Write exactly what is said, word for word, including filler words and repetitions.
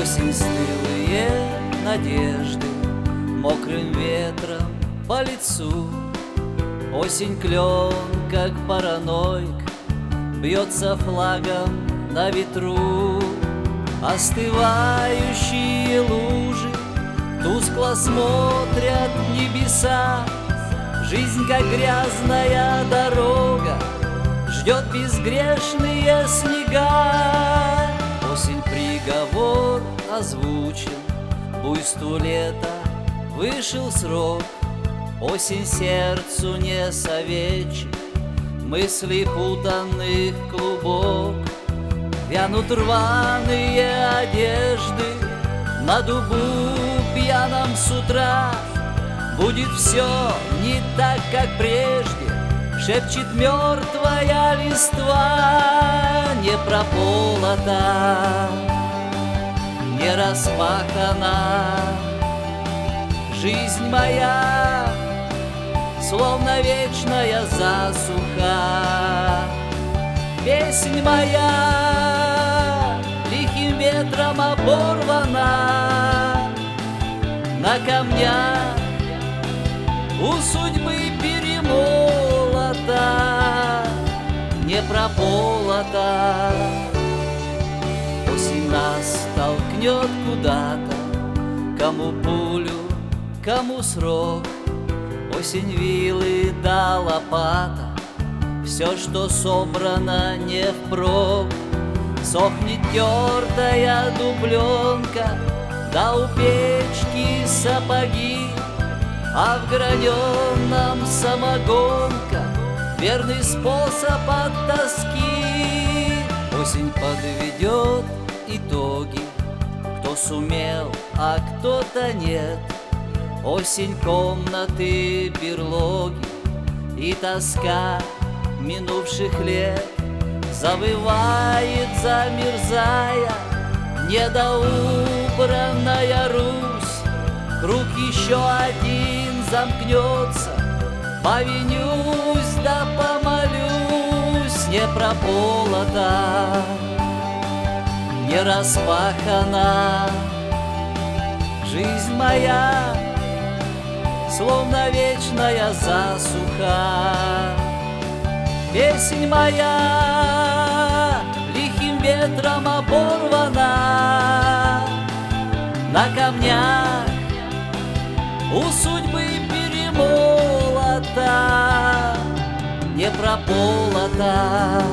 Осень стылые надежды мокрым ветром по лицу. Осень клен, как параноик, бьется флагом на ветру. Остывающие лужи тускло смотрят небеса. Жизнь, как грязная дорога, ждет безгрешные снега. Осень приговор озвучил, буйству лета вышел срок. Осень сердцу не советчик, мыслей путанных клубок. Вянут рваные одежды на дубу пьяном с утра. Будет все не так, как прежде, шепчет мертвая листва. Не прополота, не распахана жизнь моя, словно вечная засуха. Песнь моя лихим ветром оборвана, на камнях у судьбы перемолота, не прополота. Осень нас толкнет куда-то, кому пулю, кому срок. Осень вилы да лопата, все, что собрано не впрок. Сохнет тертая дубленка, да у печки сапоги, а в граненом самогонка — верный способ от тоски. Осень подведет итоги, кто сумел, а кто-то нет. Осень комнаты берлоги и тоска минувших лет. Завывает, замерзая, недоубранная Русь. Круг еще один замкнется, повинюсь да помолюсь. Не прополота, не распахана жизнь моя, словно вечная засуха. Песнь моя лихим ветром оборвана, на камнях у судьбы перемолота, не прополота.